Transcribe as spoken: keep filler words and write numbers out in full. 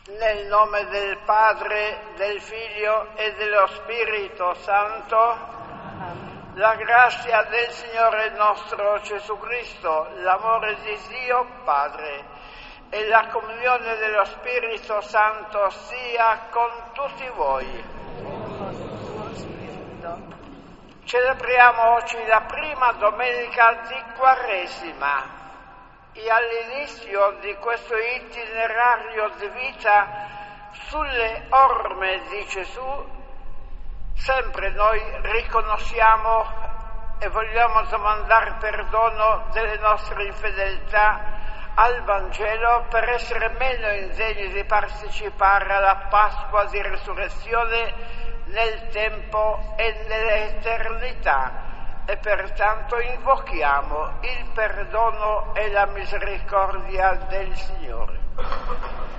Nel nome del Padre, del Figlio e dello Spirito Santo, la grazia del Signore nostro Gesù Cristo, l'amore di Dio Padre e la comunione dello Spirito Santo sia con tutti voi. Celebriamo oggi la prima domenica di Quaresima. E all'inizio di questo itinerario di vita sulle orme di Gesù, sempre noi riconosciamo e vogliamo domandare perdono delle nostre infedeltà al Vangelo per essere meno indegni di partecipare alla Pasqua di Resurrezione nel tempo e nell'eternità. E pertanto invochiamo il perdono e la misericordia del Signore.